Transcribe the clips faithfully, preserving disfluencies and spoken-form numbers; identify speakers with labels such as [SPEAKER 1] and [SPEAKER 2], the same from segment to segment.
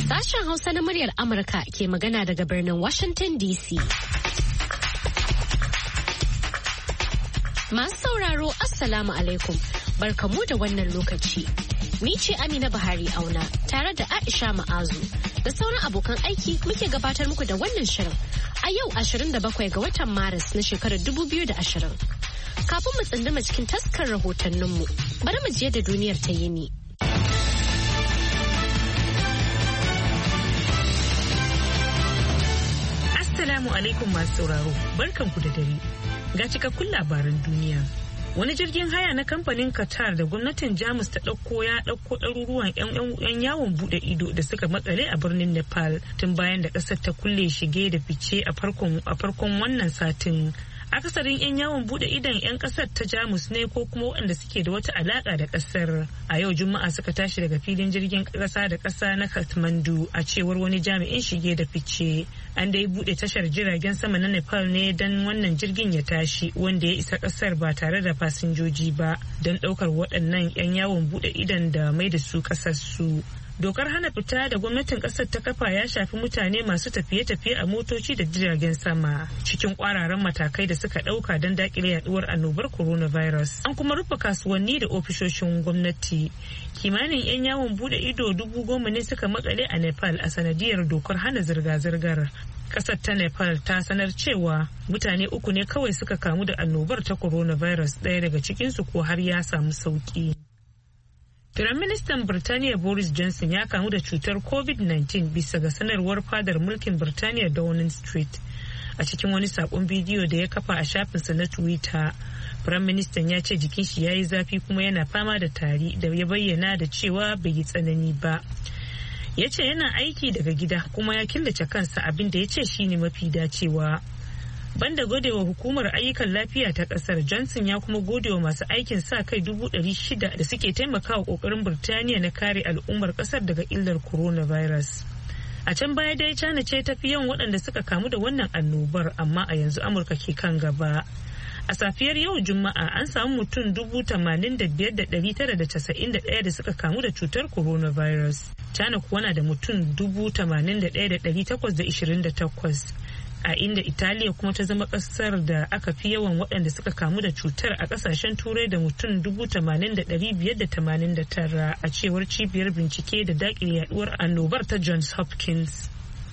[SPEAKER 1] Sashen Hausa na muryar Amurka ke magana daga birnin Washington D C. Masu sauraro, Assalamu alaikum. Barkamu da wannan lokaci. Ni ce Amina Buhari Auna tare da Aisha Ma'azu da sauran abokan aiki muke gabatar muku da wannan shirin a yau ashirin da bakwai ga watan Maris na shekarar dubu biyu da ashirin. Kafin mu tsunduma cikin taskar rahotanninmu, bari mu je da duniyar ta yini.
[SPEAKER 2] Assalamu alaikum masu sauraro, barkanku da dare. Ga cikakkun labaran duniya. Wani jirgin haya na kamfanin Qatar da gwamnatin Jamus ta ɗauko ya ɗauko ɗaruruwan 'yan yawon buɗe ido da suka matsale a birnin Nepal tun bayan da ƙasar ta kulle shige da fice a farkon wannan satin. Akasarin 'yan yawon bude idon 'yan kasar ta Jamus ne ko kuma waɗanda suke da wata alaka da kasar. A yau Juma'a suka tashi daga filin jirgin kasa da kasa na Kathmandu a cewar wani jami'in shige da fice. An dai bude tashar jiragen sama na Nepal ne don wannan jirgin ya tashi wanda ya isa kasar ba tare da fasinjoji ba don ɗaukar waɗannan 'yan yawon bude idon da mai da su kasar su. Dokar hana fita da gwamnatin kasar ta kafa ya shafi mutane masu tafiye-tafiye a motoci da jiragen sama cikin kwararan matakai da suka dauka don dakile yaduwar annobar coronavirus. An kuma rufe kasuwanni da ofishoshin gwamnati. Kimanin 'yan yawon bude ido dubu goma ne suka makale a Nepal a sanadiyar dokar hana zirga-zirgar. Kasar ta Nepal ta sanar cewa mutane uku ne kawai suka kamu da annobar ta coronavirus, ɗaya daga cikinsu ko har ya samu sauki. Firaministan Birtaniya Boris Johnson ya kamu da cutar covid nineteen bisa ga sanarwar fadar mulkin Birtaniya Downing Street. A cikin wani sakon bidiyo da ya kafa a shafinsa na Twitter, Firaministan ya ce jikin shi ya yi zafi kuma yana fama da tari da ya bayyana da cewa bai yi tsanani ba. Ya ce yana aiki daga gida kuma ya killace kansa, abin da ya ce shine mafi dacewa. Banda godewa hukumar ayyukan lafiya ta kasar, Johnson ya kuma godewa masu aikin sa kai dubu ɗari shida da suke taimakawa kokarin Birtaniya na kare al'ummar kasar daga illar coronavirus. A can baya dai China ce tafi yawan waɗanda suka kamu da wannan annobar, amma a yanzu Amurka ke kan gaba. A safiyar yau Juma'a an samu mutum dubu tamanin da biyar da ɗari tara da casa'in da ɗaya da suka kamu da cutar coronavirus. China kuwa na da mutum dubu tamanin da ɗaya da ɗari takwas da ishirin da takwas. A inda Italiya kuma ta zama kasar da aka fi yawan waɗanda suka kamu da cutar a ƙasashen turai da mutum dubu tamanin da ɗari biyar da tamanin da tara a cewar cibiyar bincike da daƙile yaduwar annobar ta Johns Hopkins.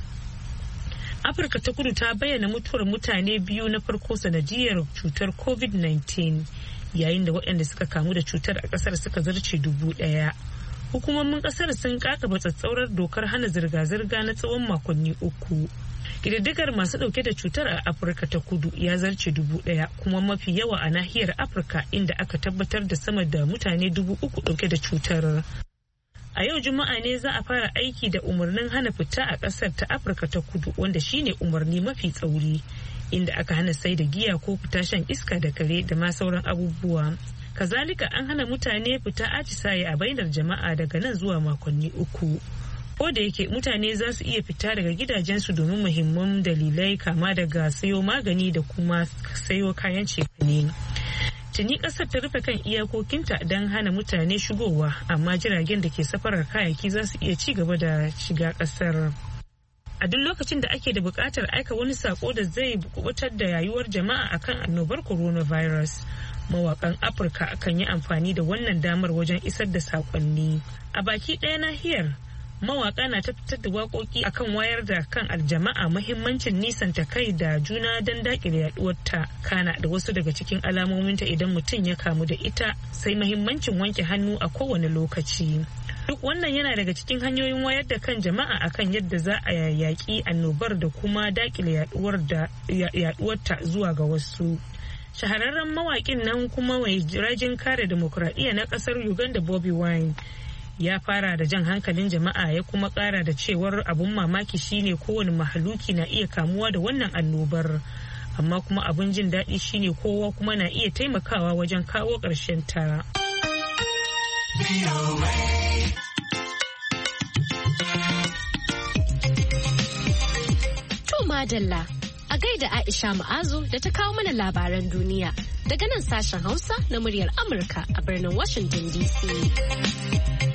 [SPEAKER 2] Afirka ta kudu ta bayyana mutuwar mutane biyu na farko sanadiyar cutar covid nineteen yayin da waɗanda suka kamu da cutar a ƙasar suka zarce dubu ɗaya. Hukumomin ƙasar sun ƙaƙaba tsatsaurar dokar hana zirga-zirga na tsawon makonni uku. Ƙididdigar masu ɗauke da cutar a Afirka ta kudu ya zarce dubu ɗaya, kuma mafi yawa a nahiyar Afirka, inda aka tabbatar da sama da mutane dubu uku ɗauke da cutar. A yau Juma'a ne za a fara aiki da umarnin hana fita a ƙasar ta Afirka ta kudu, wanda shine umarni mafi tsauri, inda aka hana sai da giya ko fita shan iska da kare da ma sauran abubuwa. Kazalika an hana mutane fita atisaye a bainar jama'a daga nan zuwa makonni uku. Ko da yake mutane za su iya fita daga gidajensu domin muhimman dalilai kama daga sayo magani da kuma sayo kayan cefane. Tuni kasar ta rufe kan iyakokinta don hana mutane shigowa, amma jiragen da ke safarar kayayyaki za su iya ci gaba da shiga kasar. A duk lokacin da ake da buƙatar aika wani sako da zai kubutar da yayuwar jama'a akan annobar coronavirus, mawakan Afirka kan yi amfani da wannan damar wajen isar da sakonni. A baki ɗaya nahiyar, mawaka na ta fitar da waƙoƙi akan wayar da kan aljama'a muhimmancin nisanta kai da juna don daƙile yaduwar ta, kana da wasu daga cikin alamominta idan mutum ya kamu da ita, sai muhimmancin wanke hannu a kowane lokaci. Duk wannan yana daga cikin hanyoyin wayar da kan jama'a akan yadda za a yaƙi annobar da kuma daƙile yaduwar ta zuwa ga wasu. Shahararren mawaƙin nan kuma mai rajin kare dimokuraɗiyya na ƙasar Uganda Bobi Wine ya fara da jan hankalin jama'a, ya kuma kara da cewar abun mamaki shine kowane mahaluki na iya kamuwa da wannan annobar, amma kuma abun jin daɗi shine kowa kuma na iya taimakawa wajen kawo ƙarshen ta.
[SPEAKER 1] To madalla, a gaida Aisha Ma'azu da ta kawo mana labaran duniya daga nan sashen Hausa na muryar Amurka a birnin Washington D C.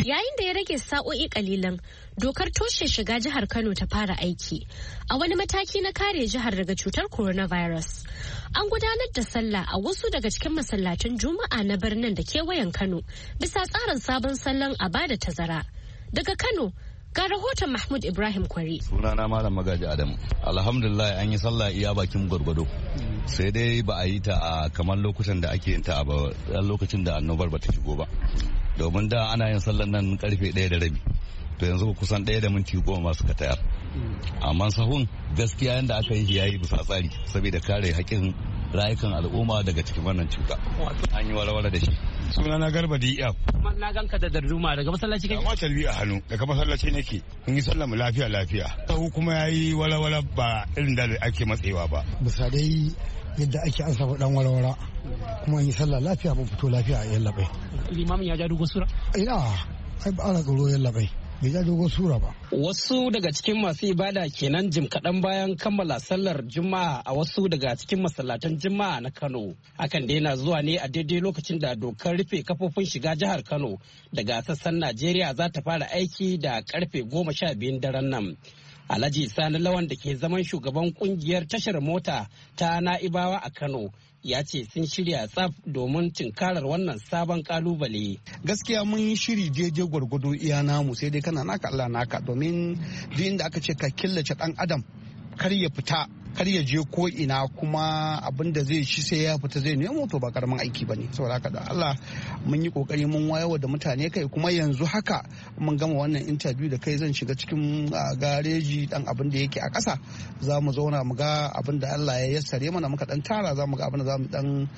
[SPEAKER 1] Yayin da ya rage sa'o'i kalilan, dokar toshe shiga jihar Kano ta fara aiki a wani mataki na kare jihar daga cutar coronavirus. An gudanar da sallah a wasu daga cikin masallatan Juma'a na birnin da kewayen Kano bisa tsarin sabon sallan a bada tazara. Daga Kano, ga rahoton Mahmud Ibrahim Kwari.
[SPEAKER 3] Sunana Malam Magaji Adamu. Alhamdulillah an yi sallah iya bakin gwargwado. Sai dai ba a yi ta a kamar lokutan da ake yin ta a lokacin da annobar ba ta shigo ba. Domin da ana yin sallan nan karfe ɗaya da rabi. To yanzu kusan ɗaya da minti goma masu ka tayar. Amma sahun gaskiya yadda aka yi yayi bisa tsari saboda kare haƙƙin rayukan al'umma daga cikin wannan cuta. An yi walwala da shi.
[SPEAKER 4] Sunana Garba D F.
[SPEAKER 5] Na ganka da darduma daga masallaci kake?
[SPEAKER 4] Amma talbi a hannu daga masallaci nake. Mun yi sallah mu lafiya lafiya. Sahu kuma yayi walwala ba irin da ake matsewa ba.
[SPEAKER 6] Bisa dai yadda ake an samu dan walwala kuma yi sallah lafiya mun fito lafiya a yallaɓai.
[SPEAKER 5] Limamin ya ja dogon sura?
[SPEAKER 6] Ina ai ba ana tsoro yallaɓai. bai ja dogon sura ba.
[SPEAKER 5] Wasu daga cikin masu ibada kenan jim kaɗan bayan kammala sallar Juma'a a wasu daga cikin masallatan Juma'a na Kano. Hakan da yana zuwa ne a daidai lokacin da dokar rufe kafofin shiga jihar Kano daga sassan Najeriya za ta fara aiki da karfe goma sha biyun daren nan. Alhaji Sani Lawan da ke zaman shugaban kungiyar tashar mota ta Na'ibawa a Kano ya ce sun shirya tsaf domin tunkarar wannan sabon kalubale.
[SPEAKER 7] Gaskiya mun yi shiri daidai gwargwado iya namu sai dai kana naka Allah naka domin duk inda aka ce ka killace dan adam kar ya fita kar ya je ko ina kuma abin da zai ci sai ya fita zai nemo to ba karamin aiki bane saboda haka da Allah mun yi kokari mun wayewa da mutane kai kuma yanzu haka mun gama wannan interview da kai zan shiga cikin gareji dan abin da yake a ƙasa za mu zauna mu ga abin da Allah ya yassare mana muka dan tara za mu ga abin da za mu dan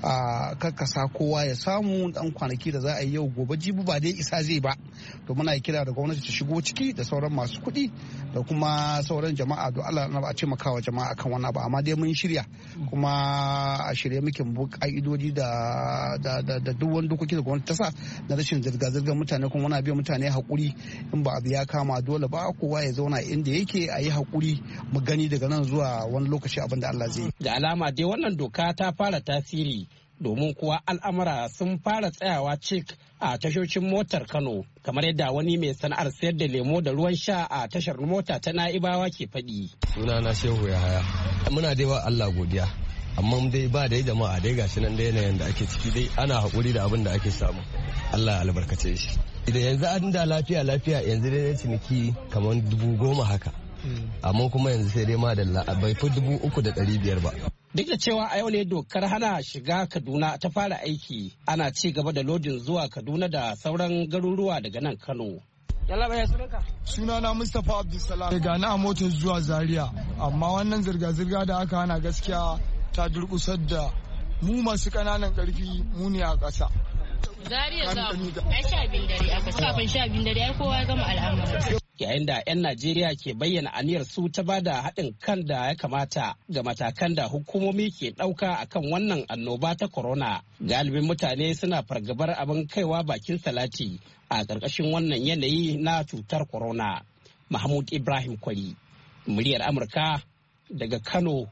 [SPEAKER 7] karkasa kowa ya samu dan kwanaki da za a yi yau gobe jibi ba dai isa zai ba to muna kira da gwamnati ta shigo ciki da sauran masu kuɗi da kuma sauran jama'a don Allah na ba a ce makawa jama'a akan wannan ba amma dai mun shirya kuma a shirye muke mu ka'idodi da da da duk wani dokoki da gwamnati ta sa na rashin zirga-zirgar mutane kuma muna biya mutane hakuri in ba abu ya kama dole ba kowa ya zauna inda yake a yi hakuri mu gani daga nan zuwa wani lokaci abin da Allah zai yi.
[SPEAKER 5] Da alama dai wannan doka ta fara tasiri domin kuwa al'amura sun fara tsayawa cik a tashoshin motar Kano kamar yadda wani mai sana'ar sayar da lemo da ruwan sha a tashar mota ta Na'ibawa ke faɗi.
[SPEAKER 8] Sunana Shehu Yahaya. Muna dai wa Allah godiya. Amma dai ba dai jama'a dai gashi nan dai yanayin da ake ciki dai ana haƙuri da abin da ake samu. Allah albarkace shi. Idan yanzu an da lafiya lafiya yanzu dai ciniki kamar dubu goma haka. Amma kuma yanzu sai dai ma da bai fi dubu uku da ɗari biyar ba.
[SPEAKER 5] Duk da cewa a yau ne dokar hana shiga Kaduna ta fara aiki, ana ci gaba da lodin zuwa Kaduna da sauran garuruwa daga nan Kano. Yalla bai sunanka?
[SPEAKER 9] Sunana Mustapha Abdulsalam. Daga na motar zuwa Zaria, amma wannan zirga-zirga da aka hana gaskiya ta durkusar da mu masu ƙananan ƙarfi mu ne a ƙasa.
[SPEAKER 1] Zaria za mu. Ai sha biyun dare aka kafin sha biyun dare ai kowa ya gama al'amari.
[SPEAKER 5] Yayin da 'yan Najeriya ke bayyana aniyar su ta bada haɗin kan da ya kamata ga matakan da hukumomi ke ɗauka akan wannan annoba ta corona. Galibin mutane suna fargabar abin kaiwa bakin salati a ƙarƙashin wannan yanayi na cutar corona. Mahmud Ibrahim Kwari, muryar Amurka daga Kano,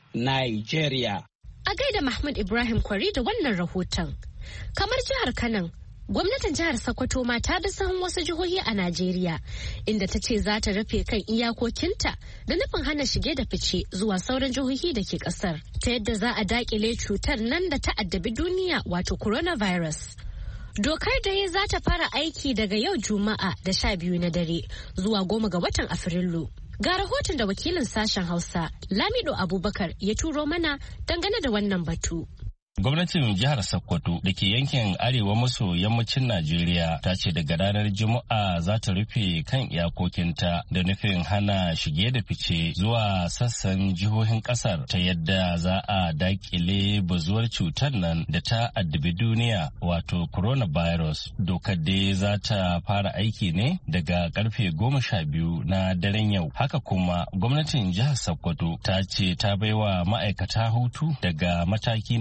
[SPEAKER 5] Nigeria.
[SPEAKER 1] A gaida Mahmud Ibrahim Kwari da wannan rahoton. Kamar jihar Kano, gwamnatin jihar Sokoto ma ta bi sahun wasu jihohi a Najeriya inda ta ce za ta rufe kan iyakokinta da nufin hana shige da fice zuwa sauran jihohi da ke kasar ta yadda za a dakile cutar nan da ta addabi duniya wato coronavirus. Dokar da ya za ta fara aiki daga yau Juma'a da sha biyu na dare zuwa goma ga watan Afrilu. Ga rahoton da wakilin sashen Hausa Lamido Abubakar ya turo mana dangane da wannan batu.
[SPEAKER 10] Gwamnatin jihar Sokoto da ke yankin arewa maso yammacin Najeriya ta ce daga ranar Juma'a za ta rufe kan iyakokinta da nufin hana shige da fice zuwa sassan jihohin kasar ta yadda za a dakile bazuwar cutar nan da ta addabi duniya wato coronavirus. Dokar dai za ta fara aiki ne daga karfe goma sha biyu na daren yau. Haka kuma gwamnatin jihar Sokoto ta ce ta baiwa ma'aikata hutu daga mataki na goma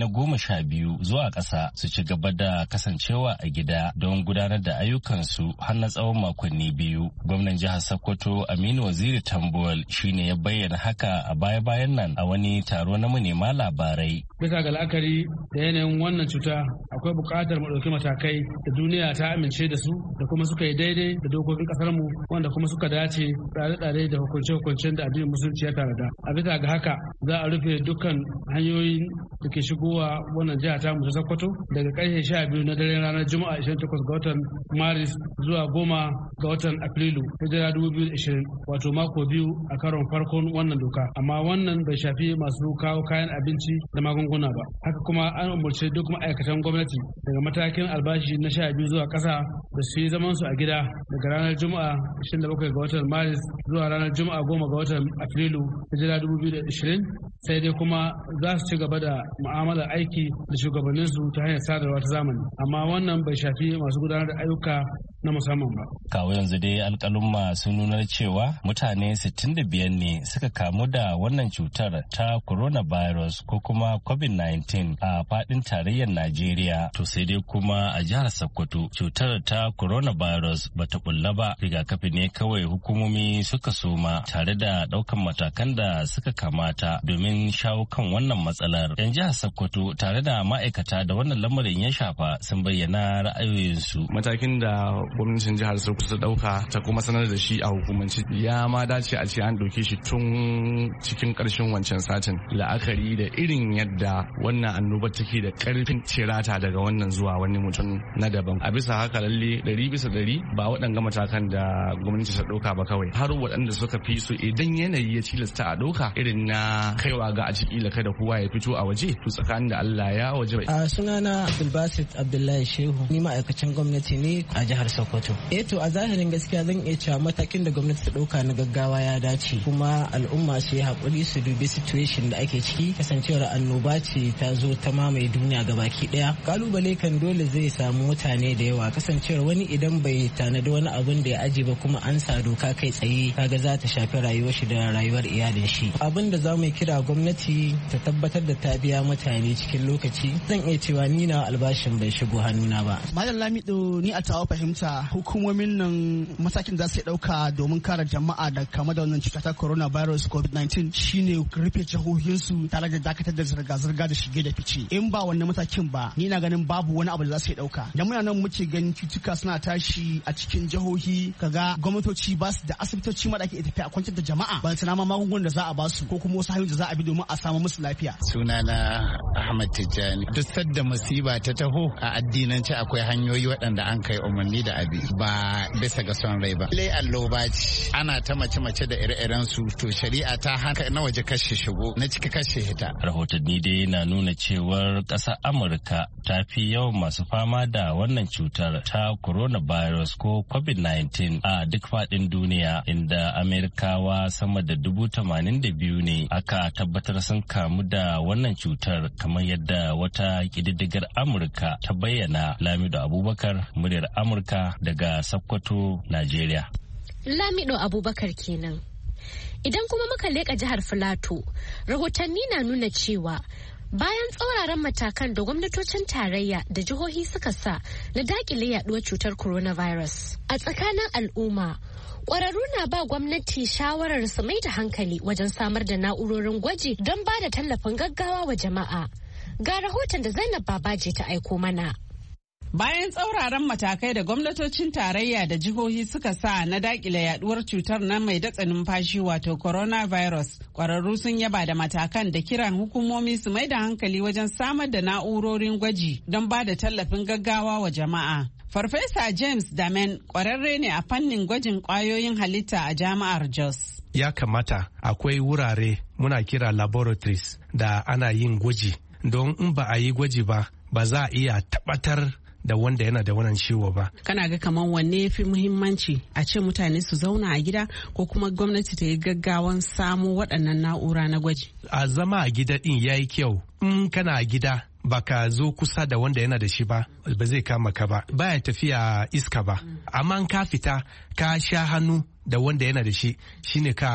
[SPEAKER 10] sha biyu zuwa ƙasa su ci gaba da kasancewa a gida don gudanar da ayyukansu har na tsawon makonni biyu. Gwamnan jihar Sokoto Aminu Waziri Tambuwal shine ya bayyana haka a baya-bayan nan a wani taro na manema labarai.
[SPEAKER 11] Bisa ga la'akari da yanayin wannan cuta akwai buƙatar mu ɗauki matakai da duniya ta amince da su da kuma suka yi daidai da dokokin ƙasar mu wanda kuma suka dace tsare-tsare da hukunce-hukuncen da addinin musulunci ya tanada. A bisa ga haka za a rufe dukkan hanyoyin da ke shigowa wannan jiha ta mu Sokoto daga ƙarfe sha biyu na daren ranar Juma'a ishirin da takwas ga watan Maris zuwa goma ga watan Afrilu hijira dubu biyu da ishirin wato mako biyu a karon farkon wannan doka. Amma wannan bai shafi masu kawo kayan abinci da magunguna ba. Haka kuma an umarci duk ma'aikatan gwamnati daga matakin albashi na sha biyu zuwa ƙasa da su yi zaman su a gida daga ranar Juma'a ishirin da bakwai ga watan Maris zuwa ranar Juma'a goma ga watan Afrilu hijira dubu biyu da ishirin sai dai kuma za su ci gaba da mu'amalar aiki da shugabanninsu ta hanyar sadarwa ta zamani amma wannan bai shafi masu gudanar da ayyuka na musamman ba.
[SPEAKER 10] Kawo yanzu dai alƙalumma sun nunar cewa mutane sittin da biyar ne suka kamu da wannan cutar ta coronavirus ko kuma covid nineteen a faɗin tarayyar Najeriya. To sai dai kuma a jihar Sokoto cutar ta coronavirus bata bulla ba, rigakafi ne kawai hukumomi suka soma tare da ɗaukan matakan da suka kamata domin shawo kan wannan matsalar. 'Yan jihar Sokoto tare da ma'aikata da wannan lamarin ya shafa sun bayyana ra'ayoyinsu.
[SPEAKER 12] Matakin da gwamnatin jihar Sokoto ta dauka ta kuma sanar da shi a hukumance ya ma dace a ce an dauke shi tun cikin karshen wancan satin, la'akari da irin yadda wannan annoba take da karfin cirata daga wannan zuwa wani mutum na daban. A bisa haka lalle ɗari bisa ɗari ba waɗanga matakan da gwamnati ta dauka ba kawai, har waɗanda suka fi su idan yanayi ya tilasta a dauka irin na kaiwa ga a ciki kada kowa ya fito a waje, to tsakanin da Allah ya waje.
[SPEAKER 13] A sunana Abdulbasit Abdullahi Shehu, ni ma'aikacin gwamnati ne a jihar Sokoto. Eh to a zahirin gaskiya zan iya cewa matakin da gwamnati ta dauka na gaggawa ya dace, kuma al'umma su yi hakuri su dubi situation da ake ciki, kasancewar annoba ce ta zo ta mamaye duniya gabaki daya. Kalubale kan dole zai samu mutane da yawa, kasancewar wani idan bai tanadi wani abun da ya aje ba kuma an sa doka kai tsaye kaga za ta shafi rayuwar shi da rayuwar iyalin shi. Abin da za mu kira gwamnati ta tabbatar da ta biya mutane cikin lokaci. Zan iya cewa ni na albashin bai shigo hannuna ba.
[SPEAKER 14] Malam Lamido, ni a tawa fahimta hukumomin nan matakin za su dauka domin kare jama'a da kama da wannan cuta ta coronavirus covid nineteen shine rufe jihohinsu tare da dakatar da zirga-zirga da shige da fice. In ba wannan matakin ba, ni na ganin babu wani abu da za su dauka. Da muna nan muke ganin cutuka suna tashi a cikin jihohi, kaga gwamnatoci ba su da asibitoci ma da ake tafiya a kwantar da jama'a, ba su nama magungunan da za a ba su ko kuma wasu hanyoyin da za a bi domin a samu musu lafiya.
[SPEAKER 15] Sunana Ahmad Tijjani. Duk sadda musiba ta taho a addinance akwai hanyoyi waɗanda an kai umarni da abi ba bisa ga son rai ba. Lai alloba ce ana ta mace-mace da ire-iren su, to shari'a ta haka na waje kashe shigo na ciki kashe hita.
[SPEAKER 10] Rahotanni dai na nuna cewar ƙasar Amurka ta fi yawan masu fama da wannan cutar ta coronavirus ko covid nineteen a duk faɗin duniya, inda Amerikawa sama da dubu tamanin da biyu ne aka tabbatar sun kamu da wannan cutar, kamar yadda wata ƙididdigar Amurka ta bayyana. Lamido Abubakar, muryar Amurka daga Sokoto, Najeriya.
[SPEAKER 1] Lamido Abubakar kenan. Idan kuma muka leƙa jihar Filato, rahotanni na nuna cewa bayan tsauraran matakan da gwamnatocin tarayya da jihohi suka sa na dakile yaduwar cutar coronavirus a tsakanin al'umma, ƙwararru na ba gwamnati shawarar su mai da hankali wajen samar da na'urorin gwaji don ba da tallafin gaggawa wa jama'a. Ga rahoton da Zainab Babaji ta aiko mana.
[SPEAKER 16] Bayan tsauraran matakai da gwamnatocin tarayya da jihohi suka sa na dakile yaduwar cutar nan mai datsa numfashi wato coronavirus, kwararru sun yaba da matakan da kiran hukumomi su mai da hankali wajen samar da na'urorin gwaji don ba da tallafin gaggawa wa jama'a. Farfesa James Damen kwararre ne a fannin gwajin kwayoyin halitta a jami'ar Jos.
[SPEAKER 17] Ya kamata akwai wurare muna kira laboratories da ana yin gwaji, don in ba a yi gwaji ba ba za a iya tabbatar da wanda yana da wannan ciwo ba.
[SPEAKER 16] Kana ga kaman wanne ya fi muhimmanci, a ce mutane su zauna a gida ko kuma gwamnati ta yi gaggawan samo waɗannan na'ura na gwaji?
[SPEAKER 17] A zama a gida ɗin ya yi kyau. In kana a gida baka zo kusa da wanda yana da shi ba, ba zai kama ka ba, baya tafiya iska ba. Amma ka fita ka sha hannu da wanda yana da shi, shine ka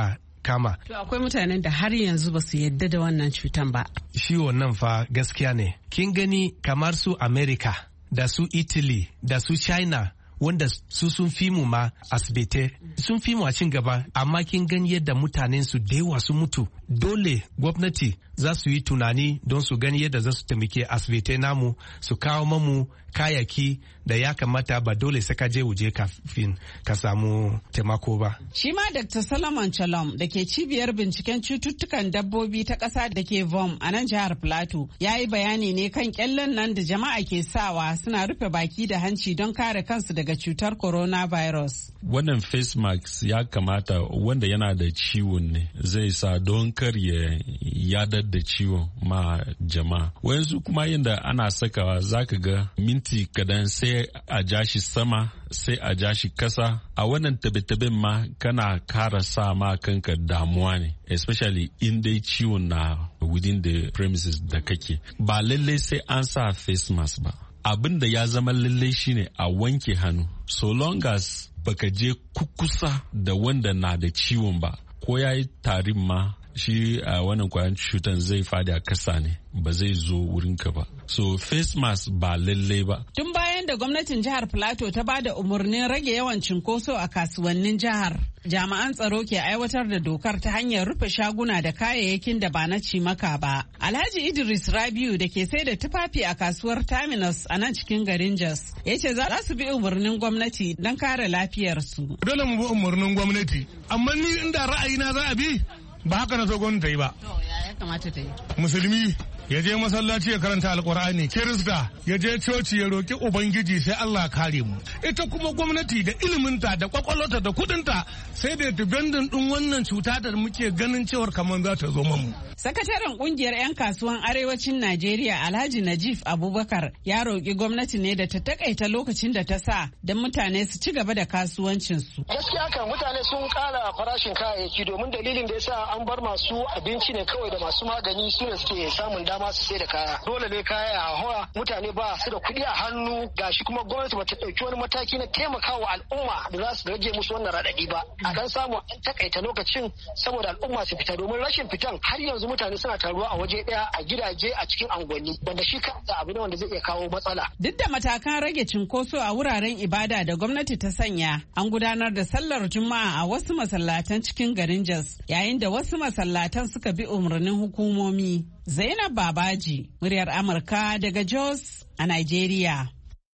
[SPEAKER 17] kama.
[SPEAKER 16] To akwai mutanen da har yanzu ba su yadda da wannan cutan ba.
[SPEAKER 17] Shi wannan fa gaskiya ne. Kin gani kamar su America da su Italy da su China wanda su sun fi mu ma asibiti sun fi mu a cin gaba, amma kin gani yadda mutanen su da yawa su mutu. Dole gwamnati za su yi tunani don su gani yadda za su taimake asibitai namu, su kawo mamu kayaki da ya kamata, ba dole sai ka je waje kafin ka samu taimako ba.
[SPEAKER 16] Shi ma Doctor Solomon Chalom da ke cibiyar binciken cututtukan dabbobi ta ƙasa da ke V O M a nan jihar Plateau ya yi bayani ne kan kyallen nan da jama'a ke sawa suna rufe baki da hanci don kare kansu daga cutar coronavirus.
[SPEAKER 18] Wannan face mask ya kamata wanda yana da ciwon ne zai sa don kar ya yadar da ciwon ma jama'a. Wayansu kuma yadda ana sakawa zaka ga minti kadan sai a ja shi sama sai a ja shi kasa. A wannan tabe-taben ma kana kara sa ma kanka damuwa ne, especially in dai ciwon na within the premises da kake. Ba lallai sai an sa face mask ba. Abin da ya zama lallai shine a wanke hannu. So long as baka je kukusa da wanda na da ciwon ba, ko ya yi tarin ma shi a wannan kwayan cutan zai fadi a kasa ne, ba zai zo wurinka ba. So face mask ba lallai ba.
[SPEAKER 16] Tun bayan da gwamnatin jihar Plateau ta bada umarnin rage yawan cinkoso a kasuwannin jihar, jami'an tsaro ke aiwatar da dokar ta hanyar rufe shaguna da kayayyakin da ba na cimaka ba. Alhaji Idris Rabiu da ke sai da tufafi a kasuwar Terminus a nan cikin garin Jos ya ce za su bi umarnin gwamnati don kare lafiyarsu.
[SPEAKER 19] Dole mu bi umarnin gwamnati, amma ni inda ra'ayina za a bi ba haka na so gwamnati ta yi ba.
[SPEAKER 16] Ya kamata ta yi.
[SPEAKER 19] Musulmi ya je masallaci ya karanta alkur'ani, kirista ya je coci ya roki ubangiji sai Allah kare mu. Ita kuma gwamnati da iliminta da kwakwalwata da kudinta sai da dubendin din wannan cuta da muke ganin cewar kamar za ta zo mu.
[SPEAKER 16] Sakataren kungiyar 'yan kasuwan arewacin Najeriya Alhaji Najif Abubakar ya roki gwamnati ne da ta takaita lokacin da ta sa don mutane su ci gaba da kasuwancinsu.
[SPEAKER 20] Gaskiya kan mutane sun kara farashin kayayyaki domin dalilin da yasa an bar masu abinci ne kawai da masu magani su ne suke samun dama su sai da kaya. Dole ne kaya ya hawa, mutane ba su da kuɗi a hannu, gashi kuma gwamnati bata ɗauki wani mataki na taimakawa al'umma da za su rage musu wannan raɗaɗi ba. A dan samu an takaita lokacin saboda al'umma su fita, domin rashin fitan har yanzu mutane suna taruwa a waje ɗaya a gidaje a cikin unguwanni, wanda shi kansa abu ne wanda zai iya kawo matsala.
[SPEAKER 16] Duk da matakan rage cinkoso a wuraren ibada da gwamnati ta sanya, an gudanar da sallar Juma'a a wasu masallatan cikin garin Jos, yayin da wasu masallatan suka bi umarnin hukumomi. Zainab Babaji, muryar Amurka daga Jos a Nigeria.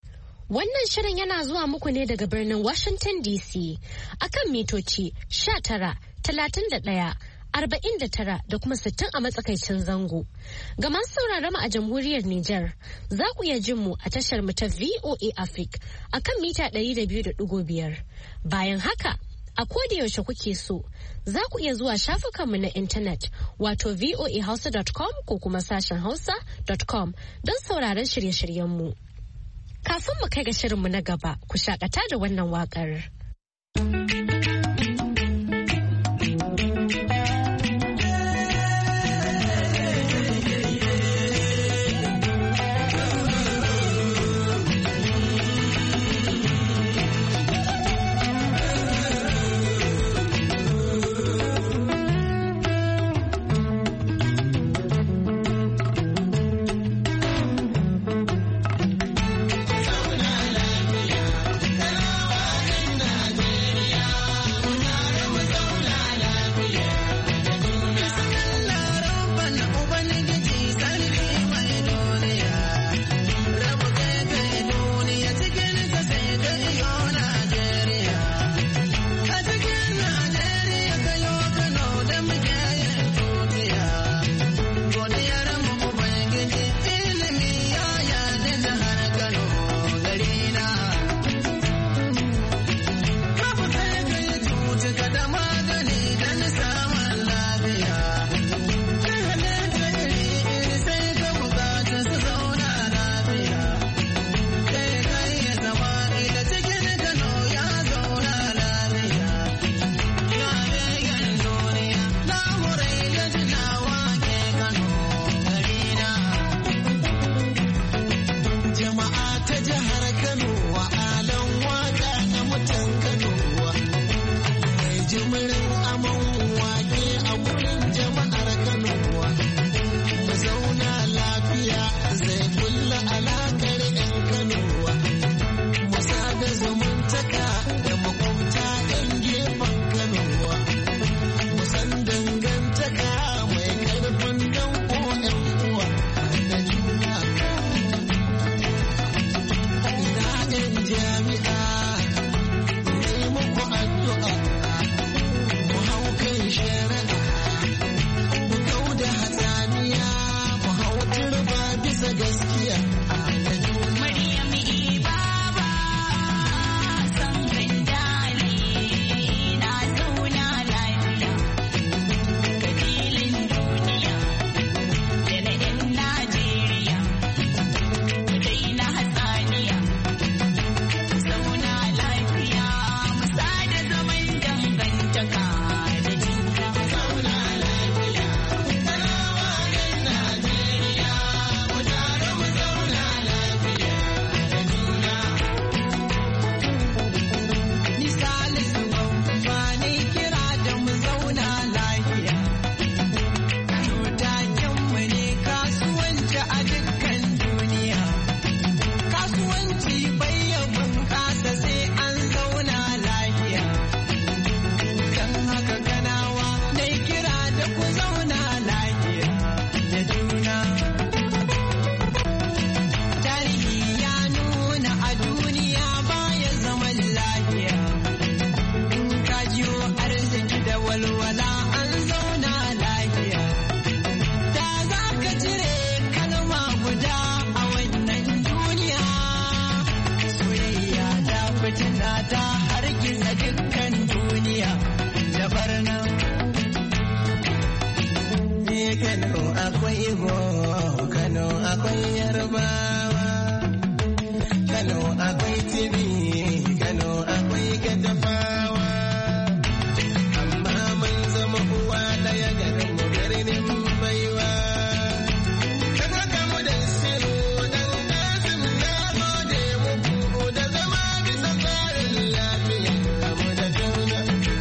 [SPEAKER 1] Wannan shirin yana zuwa muku ne daga birnin Washington D C akan mitoci sha tara, talatin da ɗaya, arba'in da tara da kuma sittin a matsakaicin zango. Ga masu sauraron mu a jamhuriyar Nijar, za ku iya jin mu a tashar mu ta V O A Africa akan mita ɗari da biyu da ɗigo biyar. Bayan haka, a koda yaushe kuke so, za ku iya zuwa shafukanmu na intanet wato voa hausa dot com ko kuma sashen hausa dot com don sauraron shirye-shiryenmu. Kafin mu kai ga shirinmu na gaba, ku shakata da wannan waƙar.
[SPEAKER 21] lafiya. Maryam Ibaba san gandali na zauna lafiya. Kabilin duniya da na 'yan Najeriya. Dai na hatsaniya. Zauna lafiya mu sada zaman dangantaka da juna. Zauna lafiya. Kanawa 'yan Najeriya mu tare mu zauna lafiya da juna. Misali ba ne kira da mu zauna lafiya. Takenmu ne kasuwanci a dukkan duniya. Kasuwanci bai ya bunƙasa sai an zauna lafiya. Don haka kanawa na kira da ku zauna lafiya da juna. Tarihi ya nuna a duniya baya zaman lafiya. In ka jiyo arziki da walwala an zauna lafiya. Da za ka cire kalma guda a wannan duniya. Soyayya da fitina ta hargitsa dukkan duniya da barna. Kano akwai Igbo, Kano akwai Yarbawa, Kano akwai Tibi, Kano akwai Katafawa. Amma mun zama uwa ɗaya garin mu birnin baiwa. Kan haka mu da siru dan Kasim na gode muku da zama bisa tsarin lafiya mu da juna.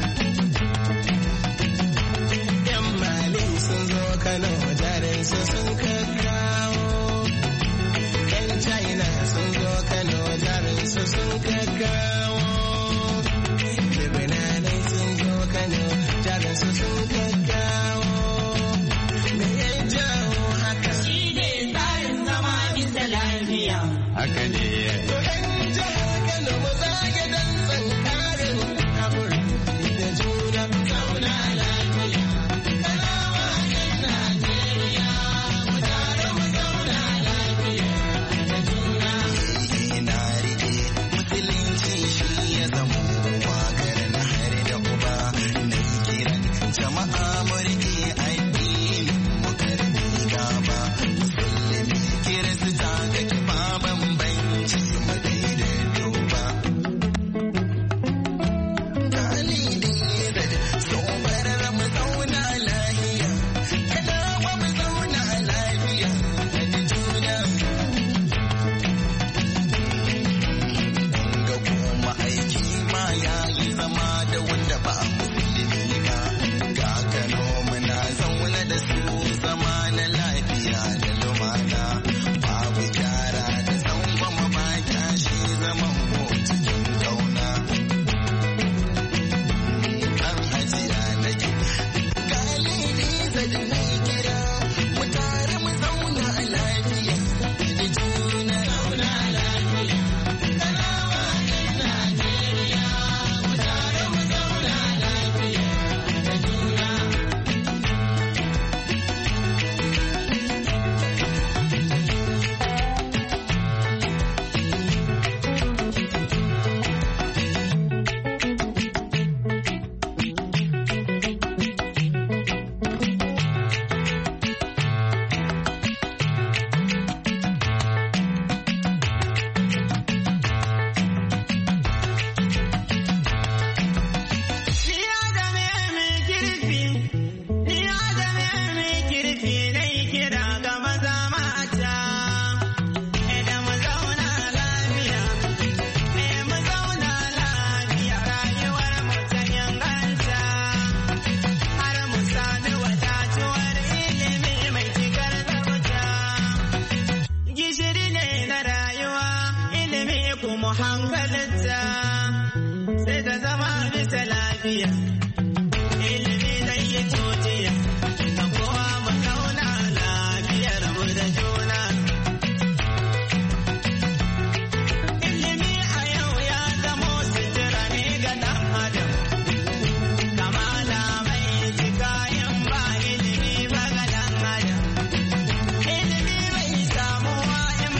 [SPEAKER 21] Yan Mali sun zo Kano jarinsu sun kakkawo. Yan China sun zo Kano jarinsu sun kakkawo. Lebananai sun zo Kano jarinsu sun kakkawo. Me ya jawo haka? Shi ne tsarin zama bisa lafiya. Haka ne. To yan jihar Kano mu zage dantsan karin haƙuri da juna. Zauna lafiya. Kanawa 'yan Najeriya mu tare mu zauna lafiya da juna. Na rike musulunci shi ya zama wakar na har da uba. Na yi kiran jama'a mu rike addinin mu karbi gaba. Musulmi kirista ga kifa bambanci mu daidaito ba. Dalili da sobarar mu zauna lafiya. Kanawa mu zauna lafiya da juna. Ga kuma aiki ma ya yi zama da wanda ba musulmi ba. Ga Kano muna zaune da su zama na lafiya da lumana. Babu gyara da tsangwama ba kyashi zaman mu cikin kauna. Kan hajiya nake galili zai na kira mu tare mu zauna lafiya da juna. Zauna lafiya. Kanawa 'yan Najeriya mu tare mu zauna lafiya da juna. Niya da me mai kirfi, niya da me mai kirfi dai kira ga maza mata. Da mu zauna lafiya, mu zauna lafiya rayuwar mu ta inganta. Har mu sami wadatuwar ilimi mai cikar tsafta. Gishiri ne na rayuwa, ilimi kuma hankalinta. Sai ta zama bisa lafiya. Ilimi zai yi tutiya, da kowa mu zauna lafiyar mu da juna. Ilimi a yau ya zamo sutura ne ga ɗan adam. Kamala mai cika yin ba ilimi ba ga ɗan adam. Ilimi bai samuwa in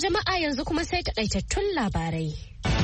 [SPEAKER 1] jama'a yanzu kuma sai takaitattun labarai.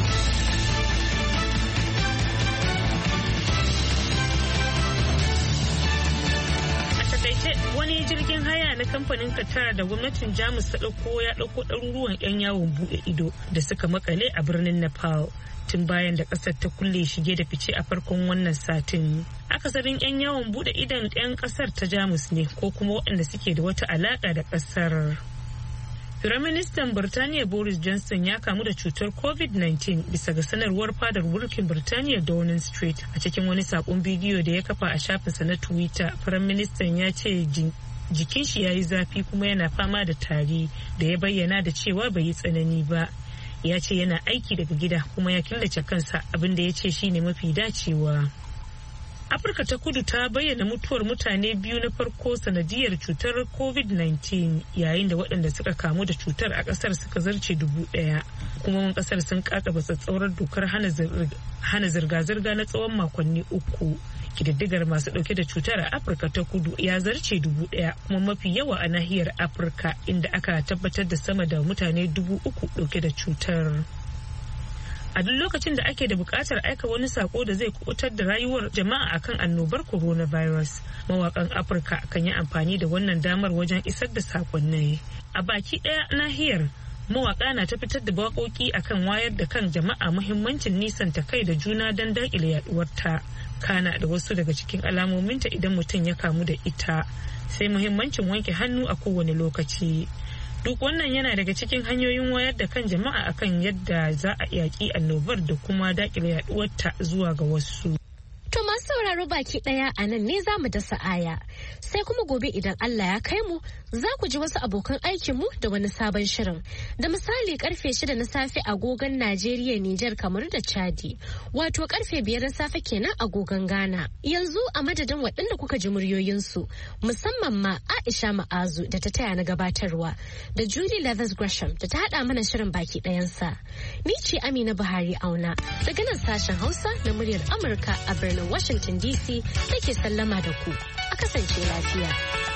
[SPEAKER 2] Wani jirgin haya na kamfanin Qatar da gwamnatin Jamus ta ɗauko ya ɗauko ɗaruruwan 'yan yawon buɗe ido da suka makale a birnin Nepal tun bayan da ƙasar ta kulle shige da fice a farkon wannan satin. Akasarin 'yan yawon buɗe idon 'yan ƙasar ta Jamus ne ko kuma waɗanda suke da wata alaƙa da ƙasar. Firaministan Birtaniya Boris Johnson ya kamu da cutar covid nineteen bisa ga sanarwar fadar mulkin Birtaniya Downing Street. A cikin wani sakon bidiyo da ya kafa a shafinsa na Twitter, Firaministan ya ce jikin shi ya yi zafi kuma yana fama da tari da ya bayyana da cewa bai yi tsanani ba. Ya ce yana aiki daga gida kuma ya killace kansa, abin da ya ce shine mafi dacewa. Afirka ta kudu ta bayyana mutuwar mutane biyu na farko sanadiyar cutar covid nineteen yayin da waɗanda suka kamu da cutar a ƙasar suka zarce dubu ɗaya. Hukumomin ƙasar sun kakaba tsatsaurar dokar hana zirga-zirga na tsawon makonni uku. Kididdigar masu ɗauke da cutar a Afirka ta kudu ya zarce dubu ɗaya kuma mafi yawa a nahiyar Afirka, inda aka tabbatar da sama da mutane dubu uku ɗauke da cutar. A duk lokacin da ake da buƙatar aika wani sako da zai kubutar da rayuwar jama'a akan annobar coronavirus, mawakan Afirka kan yi amfani da wannan damar wajen isar da sakonnai. A baki ɗaya nahiyar, mawaka na ta fitar da waƙoƙi akan wayar da kan jama'a muhimmancin nisanta kai da juna don daƙile yaduwarta. Kana da wasu daga cikin alamominta idan mutum ya kamu da ita, sai muhimmancin wanke hannu a kowane lokaci. Duk wannan yana daga cikin hanyoyin wayar da kan jama'a akan yadda za a yaƙi annobar da kuma daƙile yaduwarta zuwa ga wasu.
[SPEAKER 1] To masu sauraro baki daya a nan ne za mu dasa aya. Sai kuma gobe idan Allah ya kai mu za ku ji wasu abokan aikinmu da wani sabon shirin. Da misali karfe shida na safe agogon Najeriya, Nijar, kamar da Chadi. Wato karfe biyar na safe kenan agogon Ghana. Yanzu a madadin waɗanda kuka ji muryoyinsu, musamman ma Aisha Ma'azu da ta taya na gabatarwa, da Julie Leathers Gresham da ta haɗa mana shirin baki ɗayansa. Ni ce Amina Buhari Auna daga nan sashen Hausa na muryar Amurka a birnin Washington D C nake sallama da ku. A kasance lafiya.